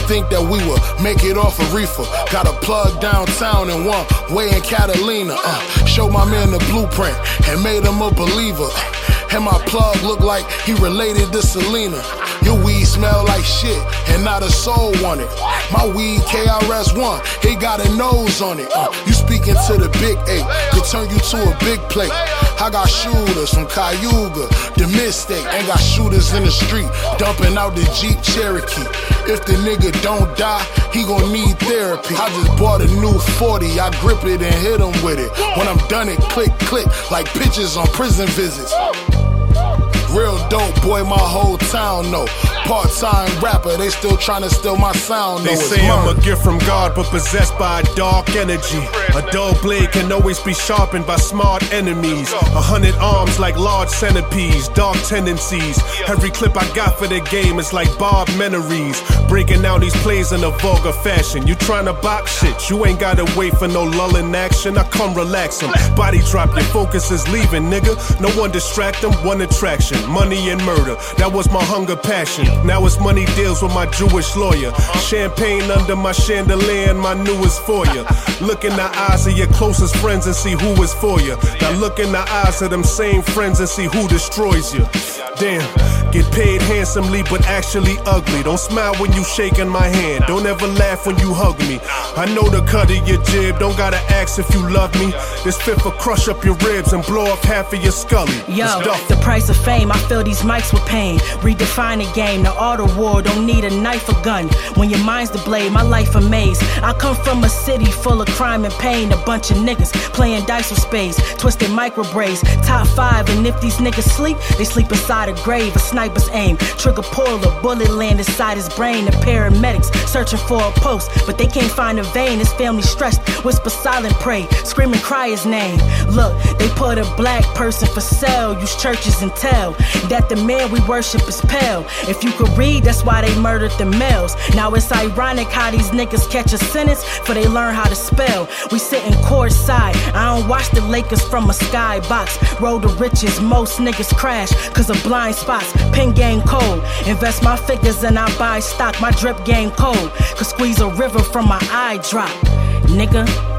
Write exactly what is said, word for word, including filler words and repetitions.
think that we would make it off a reefer. Got a plug downtown and one way in Catalina. Uh, showed my man the blueprint and made him a believer. And my plug look like he related to Selena. Your weed smell like shit and not a soul want it. My weed K R S One, he got a nose on it. Uh, you speaking to the big eight, could turn you to a big plate. I got shooters from Cayuga, the Mistake, and got shooters in the street dumping out the Jeep Cherokee. If the nigga don't die, he gon' need therapy. I just bought a new forty, I grip it and hit him with it. When I'm done it, click, click, like pictures on prison visits. Real dope, boy, my whole town know. Part-time rapper, they still tryna steal my sound. They say I'm a gift from God, but possessed by a dark energy. A dull blade can always be sharpened by smart enemies. A hundred arms like large centipedes, dark tendencies. Every clip I got for the game is like Bob Menaries. Breaking down these plays in a vulgar fashion. You tryna box shit, you ain't gotta wait for no lull in action. I come relax 'em, body drop, your focus is leaving, nigga. No one distract them, one attraction. Money and murder, that was my hunger passion. Now it's money deals with my Jewish lawyer. Champagne under my chandelier and my newest foyer. Look in the eyes of your closest friends and see who is for you. Now look in the eyes of them same friends and see who destroys you. Damn, get paid handsomely but actually ugly. Don't smile when you shaking my hand, don't ever laugh when you hug me. I know the cut of your jib, don't gotta ask if you love me. This fifth will crush up your ribs and blow off half of your scully. Yo, the price of fame, I fill these mics with pain. Redefine the game, the art of war, don't need a knife or gun. When your mind's the blade, my life a maze. I come from a city full of crime and pain. A bunch of niggas playing dice with spades, twisted micro braids, top five. And if these niggas sleep, they sleep inside a grave. A sniper's aim, trigger pull, a bullet land inside his brain. The paramedics searching for a post, but they can't find a vein. His family stressed, whisper silent pray, scream and cry his name. Look, they put a black person for sale, use churches and tell that the man we worship is pale. If you could read, that's why they murdered the males. Now it's ironic how these niggas catch a sentence for they learn how to spell. We sitting courtside, I don't watch the Lakers from a skybox. Road to riches, most niggas crash cause of blind spots. Pen game cold, invest my figures and I buy stock. My drip game cold, could squeeze a river from my eye drop, nigga.